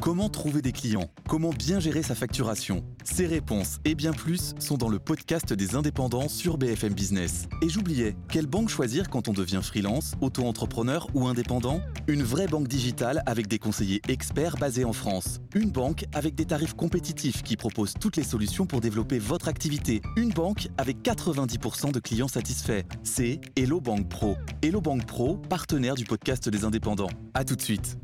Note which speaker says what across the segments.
Speaker 1: Comment trouver des clients? Comment bien gérer sa facturation? Ces réponses et bien plus sont dans le podcast des indépendants sur BFM Business. Et j'oubliais, quelle banque choisir quand on devient freelance, auto-entrepreneur ou indépendant? Une vraie banque digitale avec des conseillers experts basés en France. Une banque avec des tarifs compétitifs qui propose toutes les solutions pour développer votre activité. Une banque avec 90% de clients satisfaits. C'est Hello Bank Pro. Hello Bank Pro, partenaire du podcast des indépendants. À tout de suite.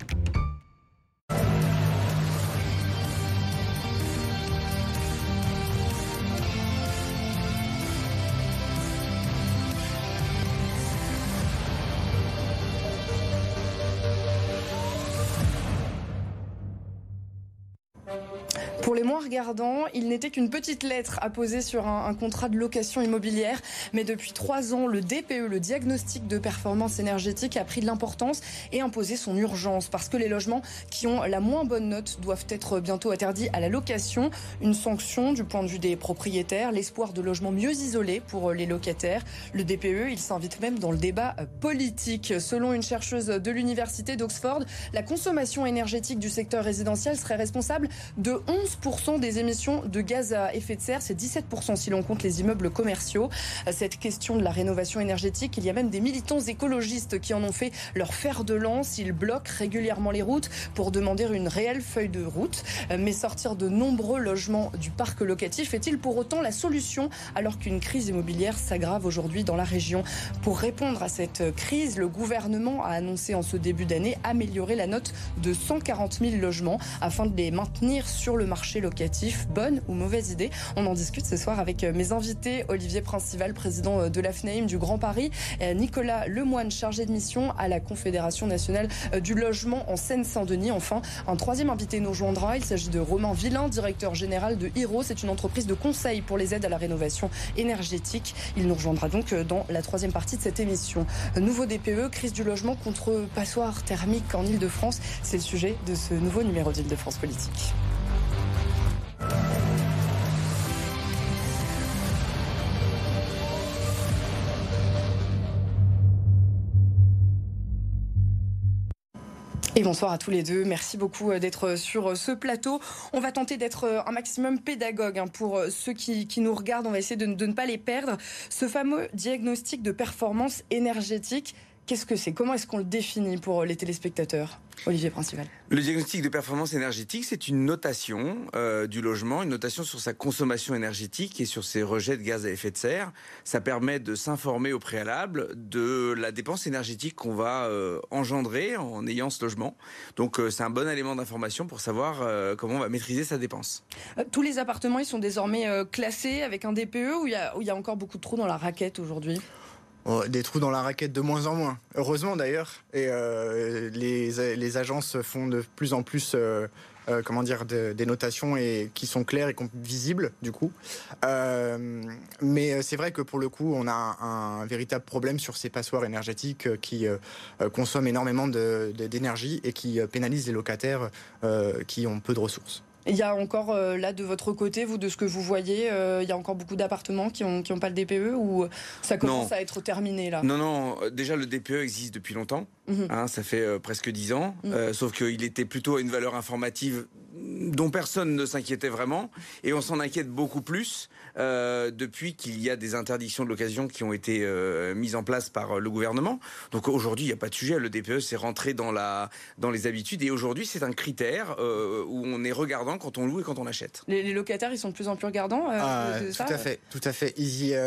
Speaker 2: Pour les moins regardants, il n'était qu'une petite lettre à poser sur un contrat de location immobilière. Mais depuis 3 ans, le DPE, le diagnostic de performance énergétique, a pris de l'importance et imposé son urgence. Parce que les logements qui ont la moins bonne note doivent être bientôt interdits à la location. Une sanction du point de vue des propriétaires, l'espoir de logements mieux isolés pour les locataires. Le DPE, il s'invite même dans le débat politique. Selon une chercheuse de l'université d'Oxford, la consommation énergétique du secteur résidentiel serait responsable de 11% des émissions de gaz à effet de serre, c'est 17% si l'on compte les immeubles commerciaux. Cette question de la rénovation énergétique, il y a même des militants écologistes qui en ont fait leur fer de lance. Ils bloquent régulièrement les routes pour demander une réelle feuille de route. Mais sortir de nombreux logements du parc locatif est-il pour autant la solution alors qu'une crise immobilière s'aggrave aujourd'hui dans la région? Pour répondre à cette crise, le gouvernement a annoncé en ce début d'année améliorer la note de 140 000 logements afin de les maintenir sur le marché locatif. Bonne ou mauvaise idée? On en discute ce soir avec mes invités. Olivier Princival, président de l'AFNAIM du Grand Paris, Nicolas Lemoine, chargé de mission à la Confédération nationale du logement en Seine-Saint-Denis. Enfin, un troisième invité nous rejoindra. Il s'agit de Romain Villain, directeur général de Hiro. C'est une entreprise de conseil pour les aides à la rénovation énergétique. Il nous rejoindra donc dans la troisième partie de cette émission. Nouveau DPE, crise du logement contre passoires thermiques en Ile-de-France. C'est le sujet de ce nouveau numéro d'Île-de-France Politique. Et bonsoir à tous les deux. Merci beaucoup d'être sur ce plateau. On va tenter d'être un maximum pédagogue pour ceux qui nous regardent. On va essayer de ne pas les perdre. Ce fameux diagnostic de performance énergétique, qu'est-ce que c'est? Comment est-ce qu'on le définit pour les téléspectateurs? Olivier Principal.
Speaker 3: Le diagnostic de performance énergétique, c'est une notation du logement, une notation sur sa consommation énergétique et sur ses rejets de gaz à effet de serre. Ça permet de s'informer au préalable de la dépense énergétique qu'on va engendrer en ayant ce logement. Donc c'est un bon élément d'information pour savoir comment on va maîtriser sa dépense.
Speaker 2: Tous les appartements, ils sont désormais classés avec un DPE ou il y a encore beaucoup de trous dans la raquette aujourd'hui?
Speaker 4: Des trous dans la raquette de moins en moins, heureusement d'ailleurs. Et les agences font de plus en plus des notations qui sont claires et visibles du coup. Mais c'est vrai que pour le coup, on a un véritable problème sur ces passoires énergétiques qui consomment énormément d'énergie et qui pénalisent les locataires qui ont peu de ressources.
Speaker 2: Il y a encore, là, de votre côté, vous, de ce que vous voyez, il y a encore beaucoup d'appartements qui ont pas le DPE ou ça commence à être terminé, là?
Speaker 3: Non. Déjà, le DPE existe depuis longtemps. Ça fait presque 10 ans. Sauf qu'il était plutôt à une valeur informative dont personne ne s'inquiétait vraiment. Et on s'en inquiète beaucoup plus depuis qu'il y a des interdictions de location qui ont été mises en place par le gouvernement. Donc aujourd'hui, il n'y a pas de sujet. Le DPE, c'est rentré dans les habitudes. Et aujourd'hui, c'est un critère où on est regardant quand on loue et quand on achète.
Speaker 2: Les locataires, ils sont de plus en plus regardants
Speaker 4: Tout à fait.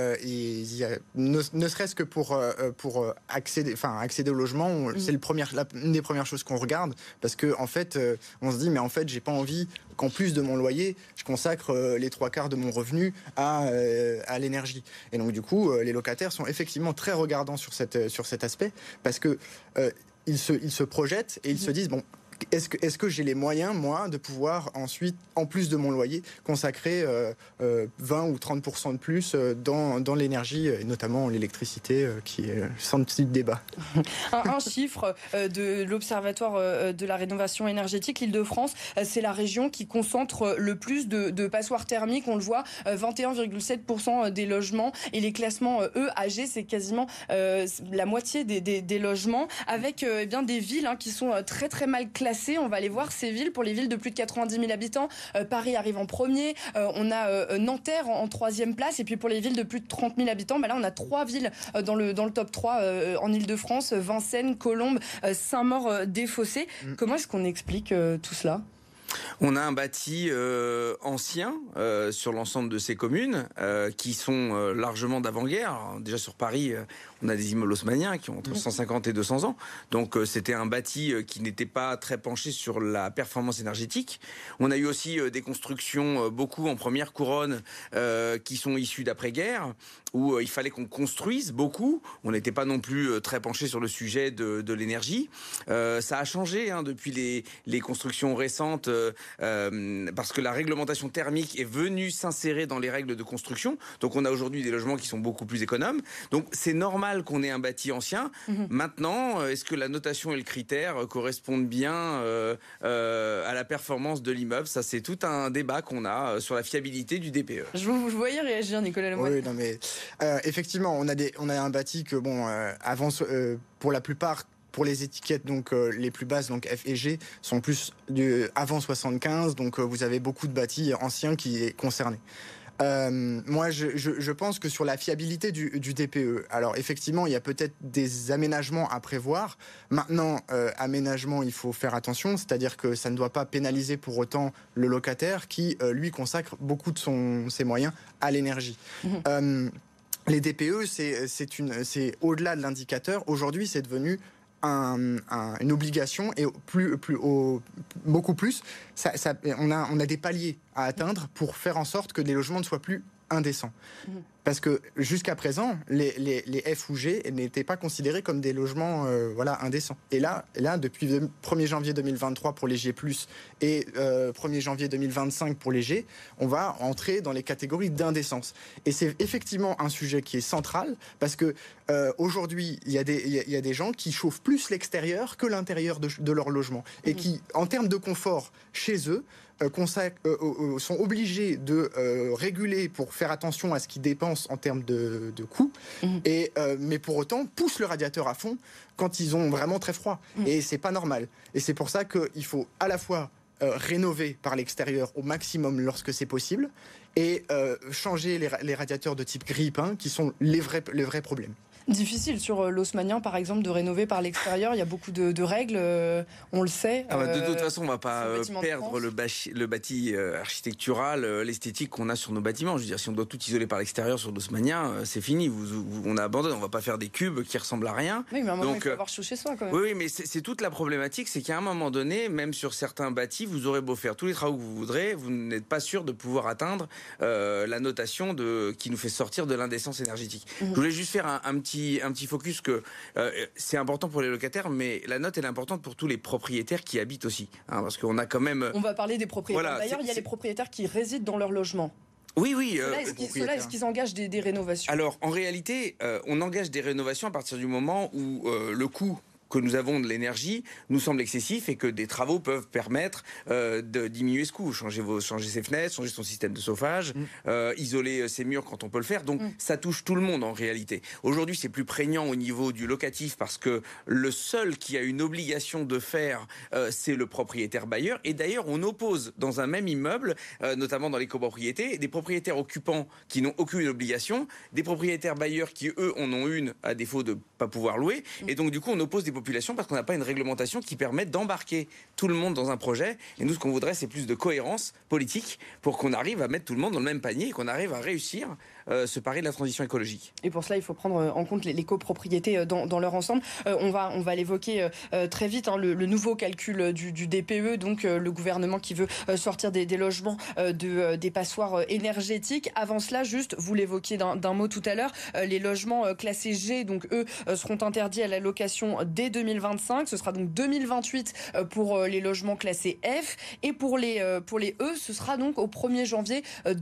Speaker 4: Ne serait-ce que pour accéder au logement, c'est une des premières choses qu'on regarde. Parce qu'en fait, on se dit, mais en fait, j'ai pas envie qu'en plus de mon loyer, je consacre les 3/4 de mon revenu à l'énergie. Et donc du coup, les locataires sont effectivement très regardants sur cet aspect parce que ils se projettent et ils se disent, bon, est-ce que j'ai les moyens, moi, de pouvoir ensuite, en plus de mon loyer, consacrer 20 ou 30% de plus dans l'énergie, et notamment l'électricité, qui est sans petit débat.
Speaker 2: Un chiffre de l'Observatoire de la rénovation énergétique, l'Île-de-France, c'est la région qui concentre le plus de passoires thermiques. On le voit, 21,7% des logements. Et les classements EAG, c'est quasiment la moitié des logements, avec des villes qui sont très très mal classées classer. On va aller voir ces villes. Pour les villes de plus de 90 000 habitants, Paris arrive en premier. On a Nanterre en troisième place. Et puis pour les villes de plus de 30 000 habitants, là on a 3 villes dans le top 3 en Ile-de-France, Vincennes, Colombes, Saint-Maur-des-Fossés. Comment est-ce qu'on explique tout cela ?
Speaker 3: On a un bâti ancien sur l'ensemble de ces communes qui sont largement d'avant-guerre. Alors, déjà sur Paris, on a des immeubles haussmanniens qui ont entre 150 et 200 ans. Donc c'était un bâti qui n'était pas très penché sur la performance énergétique. On a eu aussi des constructions, beaucoup en première couronne, qui sont issues d'après-guerre, où il fallait qu'on construise beaucoup. On n'était pas non plus très penché sur le sujet de l'énergie. Ça a changé depuis les constructions récentes, parce que la réglementation thermique est venue s'insérer dans les règles de construction. Donc on a aujourd'hui des logements qui sont beaucoup plus économes. Donc c'est normal qu'on ait un bâti ancien. Maintenant, est-ce que la notation et le critère correspondent bien à la performance de l'immeuble ? Ça, c'est tout un débat qu'on a sur la fiabilité du DPE.
Speaker 2: Je vous voyais réagir, Nicolas Lemoine.
Speaker 4: Oui, non mais effectivement, on a un bâti que avant, pour la plupart, pour les étiquettes donc les plus basses, donc F et G, sont plus avant 75, donc vous avez beaucoup de bâtis anciens qui est concerné. Moi, je pense que sur la fiabilité du DPE, alors effectivement, il y a peut-être des aménagements à prévoir. Maintenant, aménagement, il faut faire attention, c'est-à-dire que ça ne doit pas pénaliser pour autant le locataire qui, lui, consacre beaucoup de ses moyens à l'énergie. Les DPE, c'est au-delà de l'indicateur. Aujourd'hui, c'est devenu une obligation et beaucoup plus. On a des paliers à atteindre pour faire en sorte que les logements ne soient plus indécents. Parce que jusqu'à présent, les F ou G n'étaient pas considérés comme des logements indécents. Et là, depuis le 1er janvier 2023 pour les G+, et 1er janvier 2025 pour les G, on va entrer dans les catégories d'indécence. Et c'est effectivement un sujet qui est central, parce que aujourd'hui, il y a des gens qui chauffent plus l'extérieur que l'intérieur de leur logement. Et qui, en termes de confort chez eux, sont obligés de réguler pour faire attention à ce qu'ils dépensent en termes de coûts, mais pour autant poussent le radiateur à fond quand ils ont vraiment très froid. Et c'est pas normal. Et c'est pour ça qu'il faut à la fois rénover par l'extérieur au maximum lorsque c'est possible, et changer les radiateurs de type grille-pain qui sont les vrais problèmes.
Speaker 2: Difficile sur l'haussmannien, par exemple, de rénover par l'extérieur. Il y a beaucoup de règles, on le sait.
Speaker 3: De toute façon, on ne va pas perdre le bâti architectural, l'esthétique qu'on a sur nos bâtiments. Je veux dire, si on doit tout isoler par l'extérieur sur l'haussmannien, c'est fini. On abandonne. On ne va pas faire des cubes qui ressemblent à rien.
Speaker 2: Oui, mais à un moment, il faut avoir chaud chez soi, quand même.
Speaker 3: Oui, mais c'est toute la problématique. C'est qu'à un moment donné, même sur certains bâtis, vous aurez beau faire tous les travaux que vous voudrez, vous n'êtes pas sûr de pouvoir atteindre la notation qui nous fait sortir de l'indécence énergétique. Je voulais juste faire un petit focus que c'est important pour les locataires, mais la note elle est importante pour tous les propriétaires qui habitent aussi, parce qu'on a quand même.
Speaker 2: On va parler des propriétaires. Voilà, d'ailleurs, il y a les propriétaires qui résident dans leur logement.
Speaker 3: Oui.
Speaker 2: Ceux-là, est-ce qu'ils engagent des rénovations ?
Speaker 3: Alors, en réalité, on engage des rénovations à partir du moment où le coût que nous avons de l'énergie nous semble excessif et que des travaux peuvent permettre de diminuer ce coût. Changer ses fenêtres, changer son système de chauffage, isoler ses murs quand on peut le faire. Donc ça touche tout le monde en réalité. Aujourd'hui, c'est plus prégnant au niveau du locatif parce que le seul qui a une obligation de faire, c'est le propriétaire bailleur. Et d'ailleurs, on oppose dans un même immeuble, notamment dans les copropriétés, des propriétaires occupants qui n'ont aucune obligation, des propriétaires bailleurs qui, eux, en ont une à défaut de ne pas pouvoir louer. Et donc, du coup, on oppose des populations parce qu'on n'a pas une réglementation qui permette d'embarquer tout le monde dans un projet. Et nous, ce qu'on voudrait, c'est plus de cohérence politique pour qu'on arrive à mettre tout le monde dans le même panier et qu'on arrive à réussir ce pari de la transition écologique.
Speaker 2: Et pour cela, il faut prendre en compte les copropriétés dans leur ensemble. On va l'évoquer très vite, le nouveau calcul du DPE, donc le gouvernement qui veut sortir des logements des passoires énergétiques. Avant cela, juste, vous l'évoquiez d'un mot tout à l'heure, les logements classés G, donc eux, seront interdits à la location dès 2025. Ce sera donc 2028 pour les logements classés F. Et pour les E, ce sera donc au 1er janvier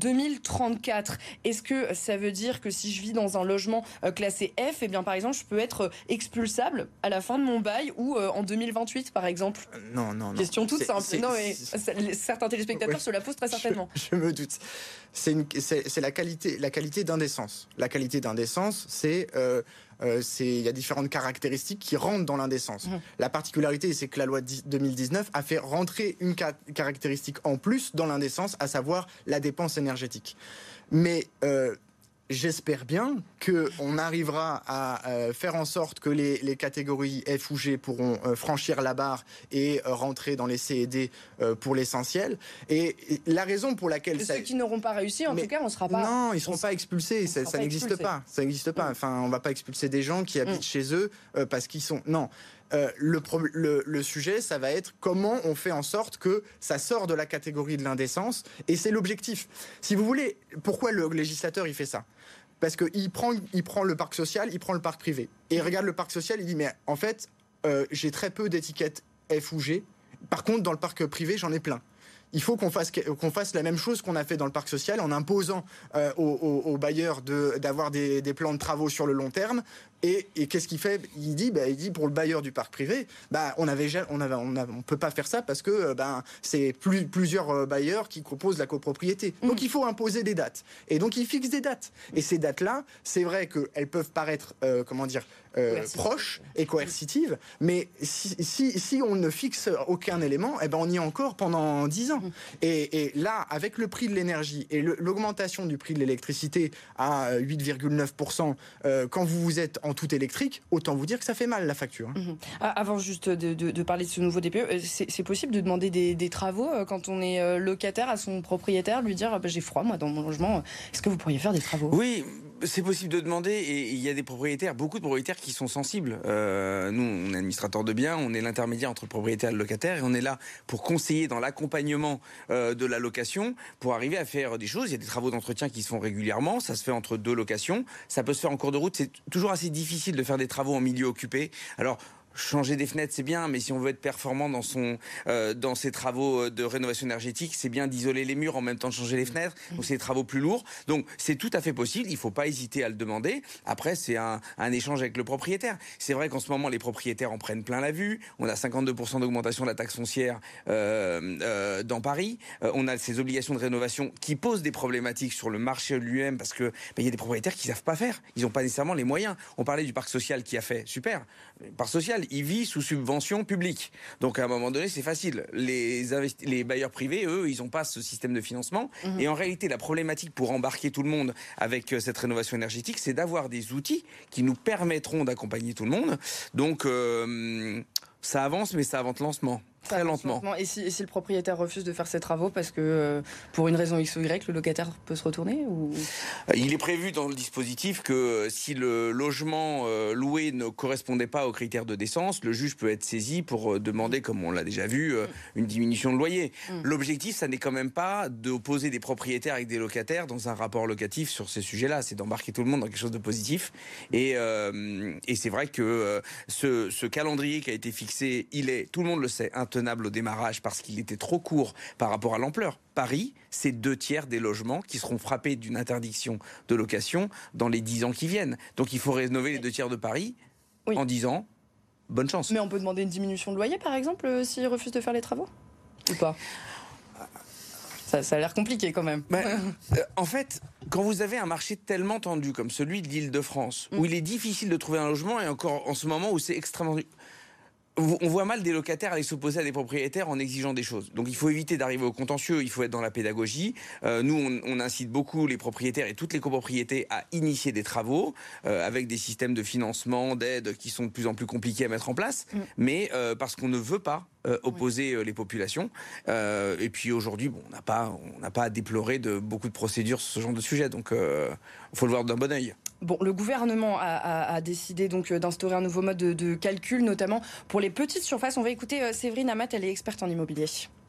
Speaker 2: 2034. Est-ce que ça veut dire que si je vis dans un logement classé F, eh bien, par exemple, je peux être expulsable à la fin de mon bail ou en 2028, par exemple ?
Speaker 4: Non.
Speaker 2: Question toute simple. Certains téléspectateurs se la posent très certainement.
Speaker 4: Je me doute. C'est la qualité d'indécence. La qualité d'indécence, c'est il y a différentes caractéristiques qui rentrent dans l'indécence. La particularité, c'est que la loi 2019 a fait rentrer une caractéristique en plus dans l'indécence, à savoir la dépense énergétique. Mais j'espère bien qu'on arrivera à faire en sorte que les catégories F ou G pourront franchir la barre et rentrer dans les C et D pour l'essentiel. Et la raison pour laquelle...
Speaker 2: Ceux qui n'auront pas réussi, en tout cas, on ne sera pas...
Speaker 4: Non, ils ne seront pas expulsés. Ça n'existe pas. Ça n'existe pas. Enfin, on ne va pas expulser des gens qui habitent chez eux parce qu'ils sont... Non. Le sujet, ça va être comment on fait en sorte que ça sort de la catégorie de l'indécence, et c'est l'objectif. Si vous voulez, pourquoi le législateur il fait ça ? Parce qu'il prend le parc social, il prend le parc privé, et il regarde le parc social, il dit mais en fait, j'ai très peu d'étiquettes F ou G, par contre dans le parc privé j'en ai plein. Il faut qu'on fasse la même chose qu'on a fait dans le parc social en imposant aux bailleurs d'avoir des plans de travaux sur le long terme. Et qu'est-ce qu'il fait ? Il dit pour le bailleur du parc privé, on peut pas faire ça parce que c'est plusieurs bailleurs qui proposent la copropriété. Donc il faut imposer des dates. Et donc il fixe des dates. Et ces dates-là, c'est vrai qu'elles peuvent paraître proches et coercitives, mais si on ne fixe aucun élément, on y est encore pendant 10 ans. Et là, avec le prix de l'énergie et l'augmentation du prix de l'électricité à 8,9%, quand vous êtes en tout électrique, autant vous dire que ça fait mal la facture.
Speaker 2: Avant juste de parler de ce nouveau DPE, c'est possible de demander des travaux quand on est locataire à son propriétaire, lui dire j'ai froid moi dans mon logement, est-ce que vous pourriez faire des travaux ?
Speaker 3: Oui, c'est possible de demander, et il y a beaucoup de propriétaires qui sont sensibles. Nous, on est administrateur de biens, on est l'intermédiaire entre le propriétaire et le locataire, et on est là pour conseiller dans l'accompagnement de la location, pour arriver à faire des choses. Il y a des travaux d'entretien qui se font régulièrement, ça se fait entre 2 locations, ça peut se faire en cours de route. C'est toujours assez difficile de faire des travaux en milieu occupé. Alors, changer des fenêtres, c'est bien, mais si on veut être performant dans ses travaux de rénovation énergétique, c'est bien d'isoler les murs en même temps de changer les fenêtres. Donc c'est des travaux plus lourds. Donc c'est tout à fait possible. Il ne faut pas hésiter à le demander. Après, c'est un échange avec le propriétaire. C'est vrai qu'en ce moment, les propriétaires en prennent plein la vue. On a 52% d'augmentation de la taxe foncière dans Paris. On a ces obligations de rénovation qui posent des problématiques sur le marché lui-même parce que y a des propriétaires qui ne savent pas faire. Ils n'ont pas nécessairement les moyens. On parlait du parc social qui a fait. Super. Le parc social, il vit sous subvention publique. Donc à un moment donné, c'est facile. Les bailleurs privés, eux, ils n'ont pas ce système de financement. Et en réalité, la problématique pour embarquer tout le monde avec cette rénovation énergétique, c'est d'avoir des outils qui nous permettront d'accompagner tout le monde. Donc ça avance, mais ça avance lentement. Très lentement.
Speaker 2: Et si le propriétaire refuse de faire ses travaux parce que pour une raison X ou Y, le locataire peut se retourner ou...
Speaker 3: Il est prévu dans le dispositif que si le logement loué ne correspondait pas aux critères de décence, le juge peut être saisi pour demander, comme on l'a déjà vu, une diminution de loyer. L'objectif, ça n'est quand même pas d'opposer des propriétaires avec des locataires dans un rapport locatif sur ces sujets-là. C'est d'embarquer tout le monde dans quelque chose de positif. Et c'est vrai que ce calendrier qui a été fixé, tout le monde le sait, intenable au démarrage parce qu'il était trop court par rapport à l'ampleur. Paris, c'est 2/3 des logements qui seront frappés d'une interdiction de location dans les 10 ans qui viennent. Donc il faut rénover les 2/3 de Paris en 10 ans. Bonne chance.
Speaker 2: Mais on peut demander une diminution de loyer, par exemple, s'il refuse de faire les travaux ? Ou pas ? Ça a l'air compliqué quand même.
Speaker 3: En fait, quand vous avez un marché tellement tendu comme celui de l'Île-de-France, où il est difficile de trouver un logement, et encore en ce moment où c'est extrêmement... On voit mal des locataires aller s'opposer à des propriétaires en exigeant des choses. Donc il faut éviter d'arriver au contentieux, il faut être dans la pédagogie. Nous, on incite beaucoup les propriétaires et toutes les copropriétés à initier des travaux avec des systèmes de financement, d'aide qui sont de plus en plus compliqués à mettre en place, mais parce qu'on ne veut pas opposer les populations. Et puis aujourd'hui, on n'a pas à déplorer beaucoup de procédures sur ce genre de sujet. Donc il faut le voir d'un bon œil.
Speaker 2: Bon, le gouvernement a décidé donc d'instaurer un nouveau mode de calcul, notamment pour les petites surfaces. On va écouter Séverine Amat, elle est experte en immobilier.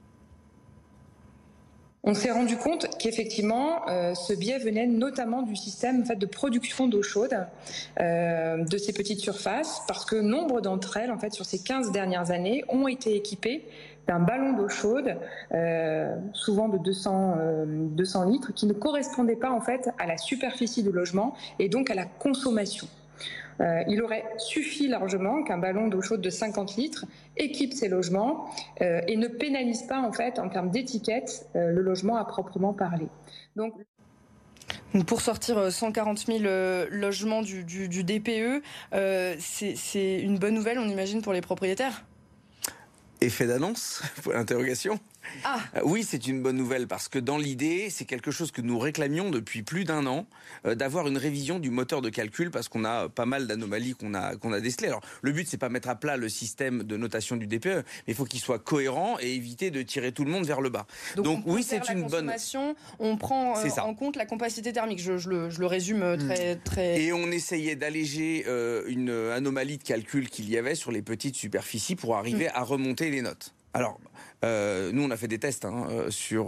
Speaker 5: On s'est rendu compte qu'effectivement, ce biais venait notamment du système en fait, de production d'eau chaude de ces petites surfaces, parce que nombre d'entre elles, en fait, sur ces 15 dernières années, ont été équipées d'un ballon d'eau chaude, souvent de 200 litres, qui ne correspondait pas en fait à la superficie du logement et donc à la consommation. Il aurait suffi largement qu'un ballon d'eau chaude de 50 litres équipe ces logements et ne pénalise pas en fait en termes d'étiquette le logement à proprement parler. Donc
Speaker 2: Donc pour sortir 140 000 logements du DPE, c'est une bonne nouvelle, on imagine, pour les propriétaires ?
Speaker 3: Effet d'annonce, pour l'interrogation.
Speaker 2: Ah.
Speaker 3: Oui, c'est une bonne nouvelle parce que dans l'idée, c'est quelque chose que nous réclamions depuis plus d'1 an, d'avoir une révision du moteur de calcul parce qu'on a pas mal d'anomalies qu'on a décelées. Alors, le but, c'est pas mettre à plat le système de notation du DPE, mais il faut qu'il soit cohérent et éviter de tirer tout le monde vers le bas.
Speaker 2: Donc
Speaker 3: oui, c'est une bonne.
Speaker 2: On prend en compte la capacité thermique. Je le résume très.
Speaker 3: Et on essayait d'alléger une anomalie de calcul qu'il y avait sur les petites superficies pour arriver à remonter les notes. Alors, nous, on a fait des tests sur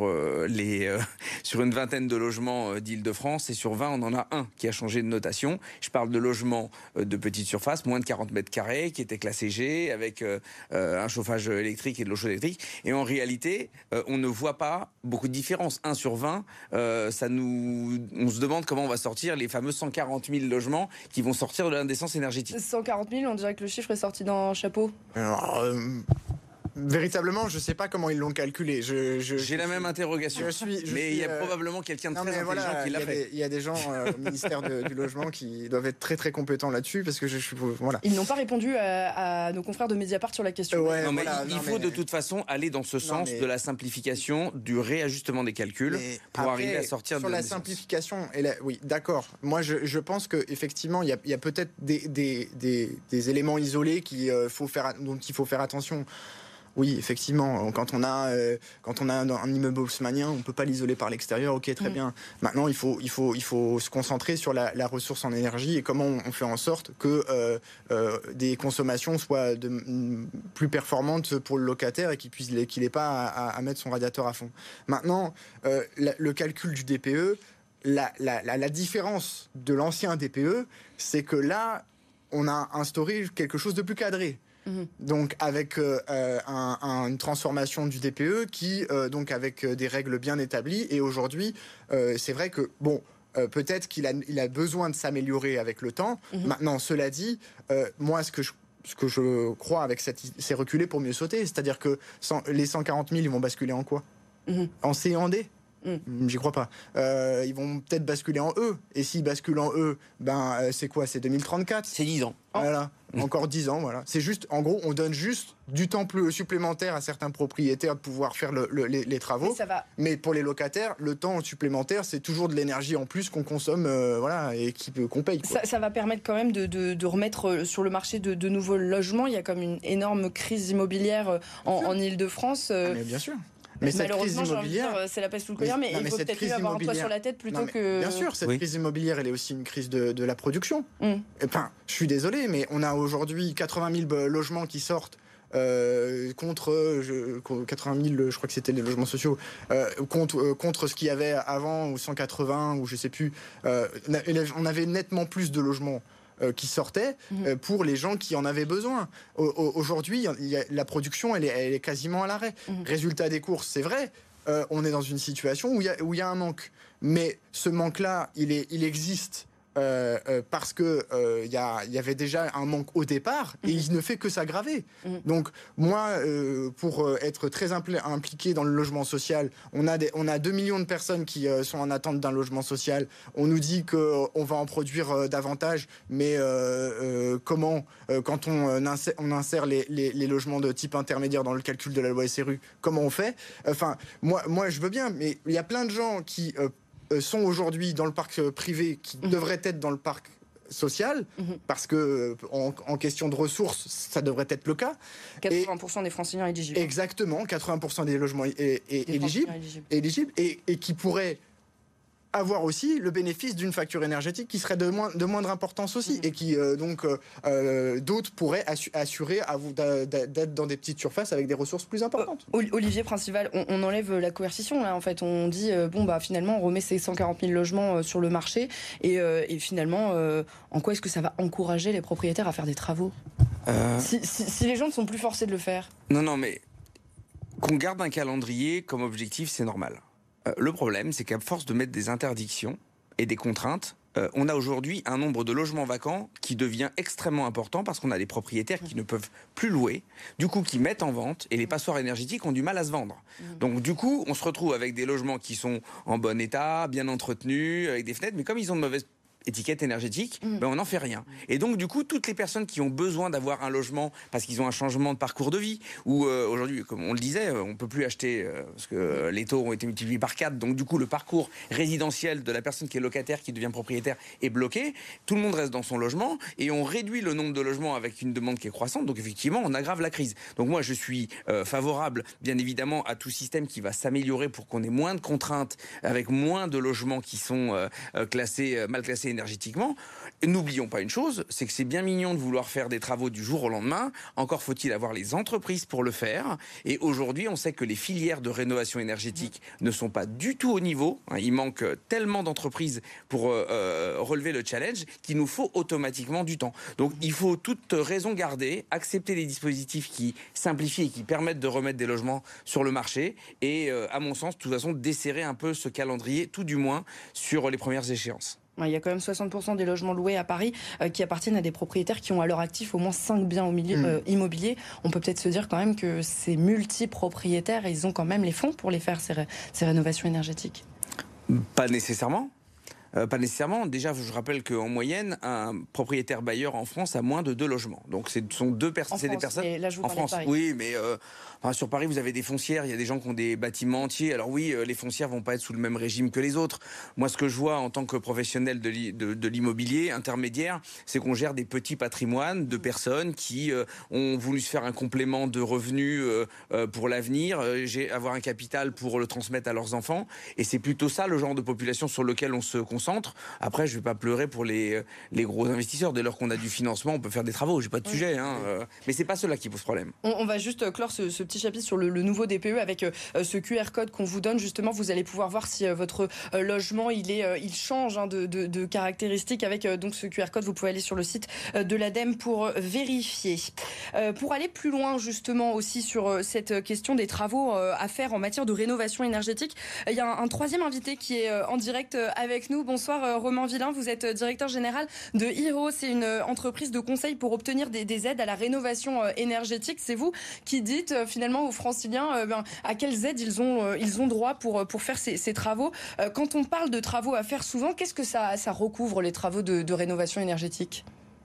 Speaker 3: une vingtaine de logements d'Île-de-France, et sur 20, on en a un qui a changé de notation. Je parle de logements de petite surface, moins de 40 mètres carrés, qui étaient classés G, avec un chauffage électrique et de l'eau chaude électrique. Et en réalité, on ne voit pas beaucoup de différence. 1 sur 20, on se demande comment on va sortir les fameux 140 000 logements qui vont sortir de l'indécence énergétique.
Speaker 2: 140 000, on dirait que le chiffre est sorti d'un chapeau.
Speaker 4: Alors, véritablement, je ne sais pas comment ils l'ont calculé.
Speaker 3: J'ai la même interrogation. Mais il y a probablement quelqu'un de très intelligent qui l'a fait.
Speaker 4: Il y a des gens au ministère du Logement qui doivent être très très compétents là-dessus parce que voilà.
Speaker 2: Ils n'ont pas répondu à nos confrères de Mediapart sur la question.
Speaker 3: Il faut de toute façon aller dans ce sens de la simplification, du réajustement des calculs pour arriver à sortir de la
Speaker 4: simplification. Oui, d'accord. Moi, je pense que effectivement, il y a peut-être des éléments isolés dont il faut faire attention. Oui, effectivement, quand on a un immeuble haussmannien, on peut pas l'isoler par l'extérieur. Ok, très bien. Maintenant, il faut se concentrer sur la ressource en énergie et comment on fait en sorte que des consommations soient plus performantes pour le locataire et qu'il n'ait pas à mettre son radiateur à fond. Maintenant, le calcul du DPE, la différence de l'ancien DPE, c'est que là, on a instauré quelque chose de plus cadré. Donc avec une transformation du DPE qui donc avec des règles bien établies, et aujourd'hui c'est vrai que peut-être qu'il a besoin de s'améliorer avec le temps. Maintenant, cela dit, moi ce que je crois avec c'est reculer pour mieux sauter, c'est-à-dire que les 140 000 ils vont basculer en quoi? En C et en D? J'y crois pas. Ils vont peut-être basculer en E. Et s'ils basculent en E, c'est quoi? C'est 2034?
Speaker 3: C'est 10 ans.
Speaker 4: Voilà. Encore 10 ans, voilà. C'est juste, en gros, on donne juste du temps supplémentaire à certains propriétaires de pouvoir faire les travaux. Mais pour les locataires, le temps supplémentaire, c'est toujours de l'énergie en plus qu'on consomme, et qu'on paye.
Speaker 2: Ça va permettre quand même de remettre sur le marché de nouveaux logements. Il y a comme une énorme crise immobilière en Île-de-France.
Speaker 4: Mais bien sûr. Mais
Speaker 2: malheureusement, j'ai envie de dire, c'est la peste sous le collier, mais il faut peut-être mieux avoir un toit sur la tête plutôt que...
Speaker 4: Bien sûr, cette crise immobilière, elle est aussi une crise de la production. Enfin, je suis désolé, mais on a aujourd'hui 80 000 logements qui sortent contre 80 000, je crois que c'était les logements sociaux, contre ce qu'il y avait avant, ou 180, ou je sais plus. On avait nettement plus de logements qui sortaient pour les gens qui en avaient besoin. Aujourd'hui, la production, elle est quasiment à l'arrêt. Résultat des courses, c'est vrai, on est dans une situation où il y a un manque. Mais ce manque-là, il existe parce que il y avait déjà un manque au départ et il ne fait que s'aggraver. Donc moi, pour être très impliqué dans le logement social, on a 2 millions de personnes qui sont en attente d'un logement social. On nous dit qu'on va en produire davantage, mais comment quand on insère les logements de type intermédiaire dans le calcul de la loi SRU, comment on fait? Enfin, moi je veux bien, mais il y a plein de gens qui sont aujourd'hui dans le parc privé qui devraient être dans le parc social, parce que en question de ressources, ça devrait être le cas.
Speaker 2: 80% des franciliens éligibles.
Speaker 4: Exactement, 80% des logements éligibles et qui pourraient avoir aussi le bénéfice d'une facture énergétique qui serait de moindre importance aussi, et qui d'autres pourraient assurer d'être dans des petites surfaces avec des ressources plus importantes.
Speaker 2: Olivier Principal, on enlève la coercition là, en fait. On dit finalement on remet ces 140 000 logements sur le marché, et finalement en quoi est-ce que ça va encourager les propriétaires à faire des travaux si les gens ne sont plus forcés de le faire?
Speaker 3: Non, mais qu'on garde un calendrier comme objectif, c'est normal. Le problème, c'est qu'à force de mettre des interdictions et des contraintes, on a aujourd'hui un nombre de logements vacants qui devient extrêmement important parce qu'on a des propriétaires qui ne peuvent plus louer, du coup qui mettent en vente, et les passoires énergétiques ont du mal à se vendre. Donc du coup, on se retrouve avec des logements qui sont en bon état, bien entretenus, avec des fenêtres, mais comme ils ont de mauvaises étiquette énergétique, on n'en fait rien. Et donc, du coup, toutes les personnes qui ont besoin d'avoir un logement parce qu'ils ont un changement de parcours de vie, ou aujourd'hui, comme on le disait, on ne peut plus acheter parce que les taux ont été multipliés par 4, donc du coup, le parcours résidentiel de la personne qui est locataire, qui devient propriétaire, est bloqué. Tout le monde reste dans son logement et on réduit le nombre de logements avec une demande qui est croissante, donc effectivement, on aggrave la crise. Donc moi, je suis favorable, bien évidemment, à tout système qui va s'améliorer pour qu'on ait moins de contraintes, avec moins de logements qui sont mal classés énergétiquement. Et n'oublions pas une chose, c'est que c'est bien mignon de vouloir faire des travaux du jour au lendemain. Encore faut-il avoir les entreprises pour le faire. Et aujourd'hui, on sait que les filières de rénovation énergétique ne sont pas du tout au niveau. Il manque tellement d'entreprises pour relever le challenge qu'il nous faut automatiquement du temps. Donc il faut toute raison garder, accepter les dispositifs qui simplifient et qui permettent de remettre des logements sur le marché. Et à mon sens, de toute façon, desserrer un peu ce calendrier, tout du moins sur les premières échéances.
Speaker 2: Il y a quand même 60% des logements loués à Paris qui appartiennent à des propriétaires qui ont à leur actif au moins 5 biens immobiliers. On peut peut-être se dire quand même que ces multipropriétaires, ils ont quand même les fonds pour les faire, ces rénovations énergétiques.
Speaker 3: Pas nécessairement. Pas nécessairement. Déjà, je rappelle qu'en moyenne, un propriétaire bailleur en France a moins de 2 logements. Donc, ce sont des personnes.
Speaker 2: Là, je vous
Speaker 3: en France,
Speaker 2: de Paris.
Speaker 3: Oui, mais sur Paris, vous avez des foncières. Il y a des gens qui ont des bâtiments entiers. Alors oui, les foncières vont pas être sous le même régime que les autres. Moi, ce que je vois en tant que professionnel de l'immobilier intermédiaire, c'est qu'on gère des petits patrimoines de personnes qui ont voulu se faire un complément de revenus pour l'avenir, avoir un capital pour le transmettre à leurs enfants. Et c'est plutôt ça le genre de population sur lequel on se concentre. Après, je vais pas pleurer pour les gros investisseurs. Dès lors qu'on a du financement, on peut faire des travaux. J'ai pas de sujet, mais c'est pas cela qui pose problème.
Speaker 2: On va juste clore ce petit chapitre sur le nouveau DPE avec ce QR code qu'on vous donne. Justement, vous allez pouvoir voir si votre logement il change de caractéristiques avec donc ce QR code. Vous pouvez aller sur le site de l'ADEME pour vérifier. Pour aller plus loin justement aussi sur cette question des travaux à faire en matière de rénovation énergétique, il y a un troisième invité qui est en direct avec nous. Bonsoir Romain Villain, vous êtes directeur général de Hero. C'est une entreprise de conseil pour obtenir des aides à la rénovation énergétique. C'est vous qui dites finalement aux Franciliens à quelles aides ils ont droit pour faire ces travaux. Quand on parle de travaux à faire souvent, qu'est-ce que ça recouvre les travaux de rénovation énergétique ?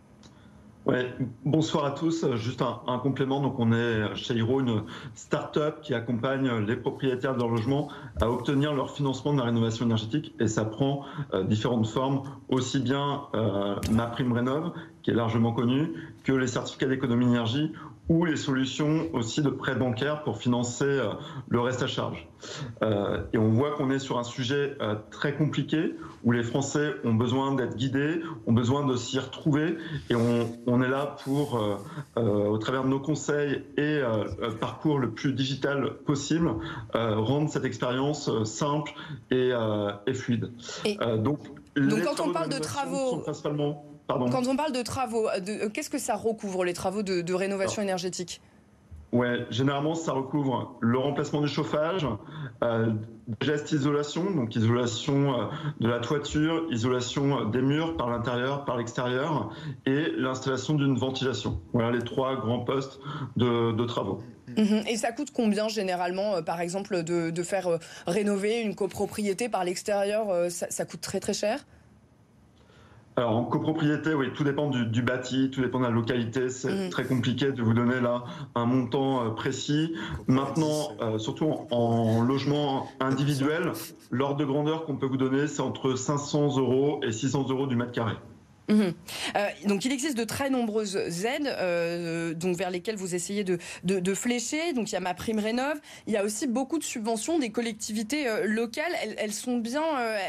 Speaker 6: Ouais, bonsoir à tous. Juste un complément. Donc, on est chez Hero, une start-up qui accompagne les propriétaires de leur logement à obtenir leur financement de la rénovation énergétique. Et ça prend différentes formes, aussi bien MaPrimeRénov', qui est largement connue, que les certificats d'économie d'énergie ou les solutions aussi de prêts bancaires pour financer le reste à charge. Et on voit qu'on est sur un sujet très compliqué où les Français ont besoin d'être guidés, ont besoin de s'y retrouver, et on est là pour, au travers de nos conseils et parcours le plus digital possible, rendre cette expérience simple et fluide.
Speaker 2: Donc quand on parle de travaux... Quand on parle de travaux, qu'est-ce que ça recouvre, les travaux de rénovation énergétique ?
Speaker 6: Ouais, généralement, ça recouvre le remplacement du chauffage, gestes isolation, donc isolation de la toiture, isolation des murs par l'intérieur, par l'extérieur, et l'installation d'une ventilation. Voilà les 3 grands postes de travaux.
Speaker 2: Et ça coûte combien généralement, par exemple, de faire rénover une copropriété par l'extérieur ? Ça coûte très très cher ?
Speaker 6: Alors en copropriété, oui, tout dépend du bâti, tout dépend de la localité. C'est très compliqué de vous donner là un montant précis. Maintenant, surtout en logement individuel, l'ordre de grandeur qu'on peut vous donner, c'est entre 500 € et 600 € du mètre carré.
Speaker 2: Donc il existe de très nombreuses aides donc vers lesquelles vous essayez de flécher. Donc il y a MaPrimeRénov', il y a aussi beaucoup de subventions des collectivités locales. Elles sont bien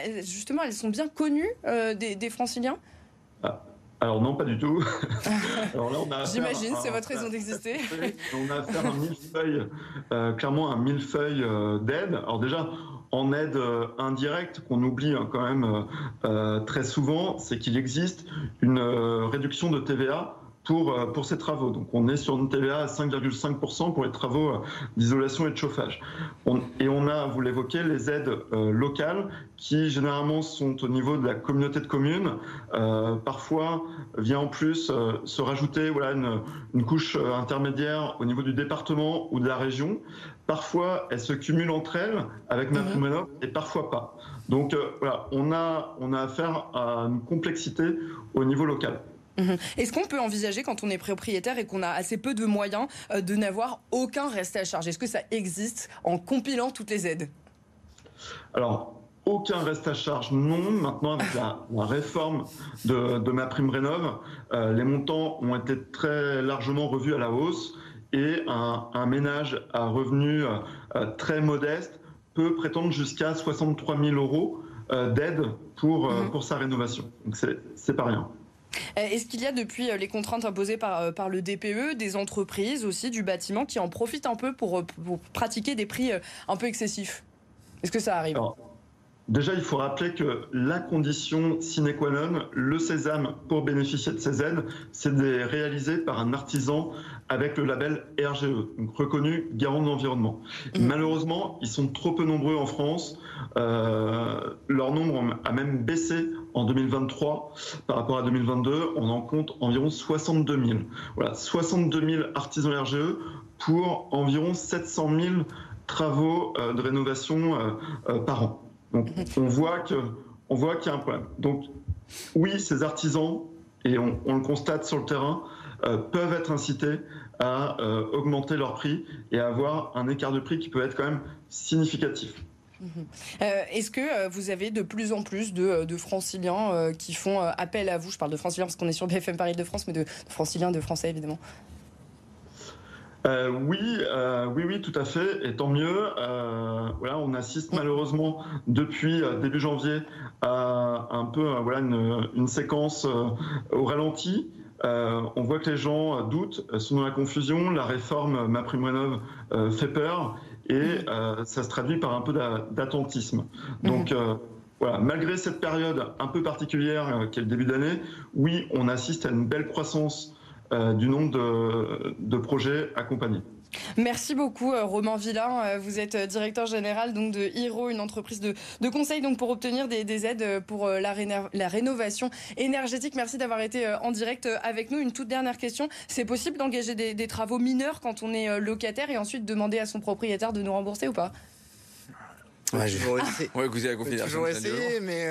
Speaker 2: connues des Franciliens ?
Speaker 6: Alors non, pas du tout. Alors là,
Speaker 2: j'imagine, c'est votre raison d'exister.
Speaker 6: On a affaire à un millefeuille, clairement un millefeuille d'aide. Alors déjà, en aide indirecte, qu'on oublie quand même très souvent, c'est qu'il existe une réduction de TVA pour ces travaux. Donc on est sur une TVA à 5,5% pour les travaux d'isolation et de chauffage. On a, vous l'évoquez, les aides locales qui généralement sont au niveau de la communauté de communes. Parfois vient en plus se rajouter une couche intermédiaire au niveau du département ou de la région. Parfois elles se cumulent entre elles avec MaPrimeRénov' et parfois pas. Donc on a affaire à une complexité au niveau local.
Speaker 2: Est-ce qu'on peut envisager, quand on est propriétaire et qu'on a assez peu de moyens, de n'avoir aucun reste à charge? Est-ce que ça existe en compilant toutes les aides?
Speaker 6: Alors, aucun reste à charge, non. Maintenant, avec la réforme de MaPrimeRénov', les montants ont été très largement revus à la hausse et un ménage à revenus très modeste peut prétendre jusqu'à 63 000 € d'aide pour sa rénovation. Donc, c'est pas rien.
Speaker 2: Est-ce qu'il y a, depuis les contraintes imposées par le DPE, des entreprises aussi du bâtiment qui en profitent un peu pour pratiquer des prix un peu excessifs? Est-ce que ça arrive?
Speaker 6: Alors, déjà, il faut rappeler que la condition sine qua non, le sésame pour bénéficier de ces aides, c'est de réaliser par un artisan avec le label RGE, donc reconnu garant de l'environnement. Malheureusement, ils sont trop peu nombreux en France. Leur nombre a même baissé en 2023 par rapport à 2022. On en compte environ 62 000. Voilà, 62 000 artisans RGE pour environ 700 000 travaux de rénovation par an. Donc on voit qu'il y a un problème. Donc oui, ces artisans, et on le constate sur le terrain, peuvent être incités à augmenter leur prix et à avoir un écart de prix qui peut être quand même significatif.
Speaker 2: Est-ce que vous avez de plus en plus de franciliens qui font appel à vous? Je parle de franciliens parce qu'on est sur BFM Paris de France, mais de franciliens, de français évidemment.
Speaker 6: Oui, tout à fait, et tant mieux. On assiste malheureusement depuis début janvier à un peu une séquence au ralenti. On voit que les gens doutent, sont dans la confusion. La réforme MaPrimeRénov' fait peur et ça se traduit par un peu d'attentisme. Donc malgré cette période un peu particulière qui est le début d'année, oui, on assiste à une belle croissance du nombre de projets accompagnés.
Speaker 2: Merci beaucoup Romain Villain, vous êtes directeur général donc de Hero, une entreprise de conseil donc pour obtenir des aides pour la rénovation énergétique. Merci d'avoir été en direct avec nous. Une toute dernière question, c'est possible d'engager des travaux mineurs quand on est locataire et ensuite demander à son propriétaire de nous rembourser ou pas?
Speaker 4: Ouais,
Speaker 3: toujours
Speaker 4: essayé, mais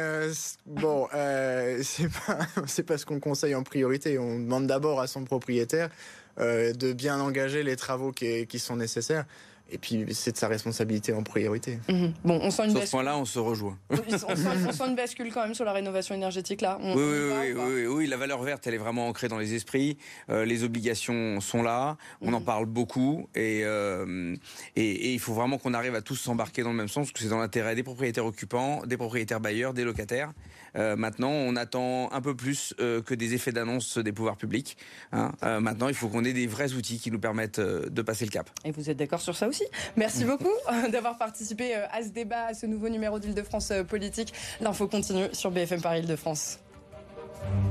Speaker 4: c'est pas ce qu'on conseille en priorité. On demande d'abord à son propriétaire de bien engager les travaux qui sont nécessaires. Et puis, c'est de sa responsabilité en priorité.
Speaker 2: Bon, on sent une
Speaker 3: sur ce point-là, on se rejoint.
Speaker 2: On sent une bascule quand même sur la rénovation énergétique, là.
Speaker 3: Oui, la valeur verte, elle est vraiment ancrée dans les esprits. Les obligations sont là. On en parle beaucoup. Et il faut vraiment qu'on arrive à tous s'embarquer dans le même sens, parce que c'est dans l'intérêt des propriétaires occupants, des propriétaires bailleurs, des locataires. Maintenant, on attend un peu plus que des effets d'annonce des pouvoirs publics. Maintenant, il faut qu'on ait des vrais outils qui nous permettent de passer le cap.
Speaker 2: Et vous êtes d'accord sur ça aussi? Merci beaucoup d'avoir participé à ce débat, à ce nouveau numéro d'Île-de-France Politique. L'info continue sur BFM Paris Île-de-France.